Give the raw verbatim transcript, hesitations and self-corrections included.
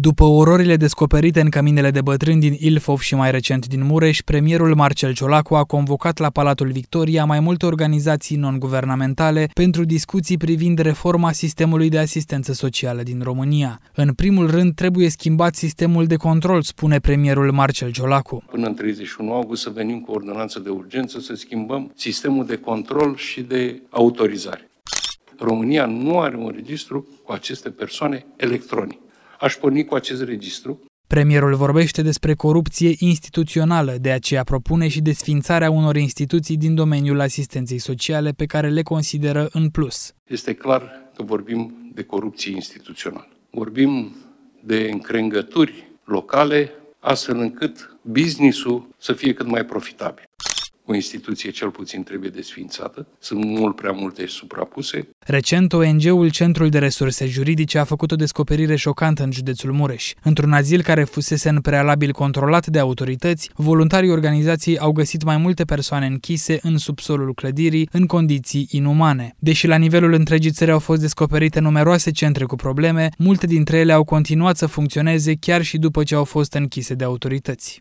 După ororile descoperite în căminele de bătrâni din Ilfov și mai recent din Mureș, premierul Marcel Ciolacu a convocat la Palatul Victoria mai multe organizații non-guvernamentale pentru discuții privind reforma sistemului de asistență socială din România. În primul rând, trebuie schimbat sistemul de control, spune premierul Marcel Ciolacu. Până în treizeci și unu august să venim cu o ordonanță de urgență să schimbăm sistemul de control și de autorizare. România nu are un registru cu aceste persoane electronic. Aș porni cu acest registru. Premierul vorbește despre corupție instituțională, de aceea propune și desființarea unor instituții din domeniul asistenței sociale pe care le consideră în plus. Este clar că vorbim de corupție instituțională. Vorbim de încrengături locale, astfel încât business-ul să fie cât mai profitabil. O instituție cel puțin trebuie desființată, sunt mult prea multe suprapuse. Recent, O N G-ul Centrul de Resurse Juridice a făcut o descoperire șocantă în județul Mureș. Într-un azil care fusese în prealabil controlat de autorități, voluntarii organizației au găsit mai multe persoane închise în subsolul clădirii, în condiții inumane. Deși la nivelul întregii țări au fost descoperite numeroase centre cu probleme, multe dintre ele au continuat să funcționeze chiar și după ce au fost închise de autorități.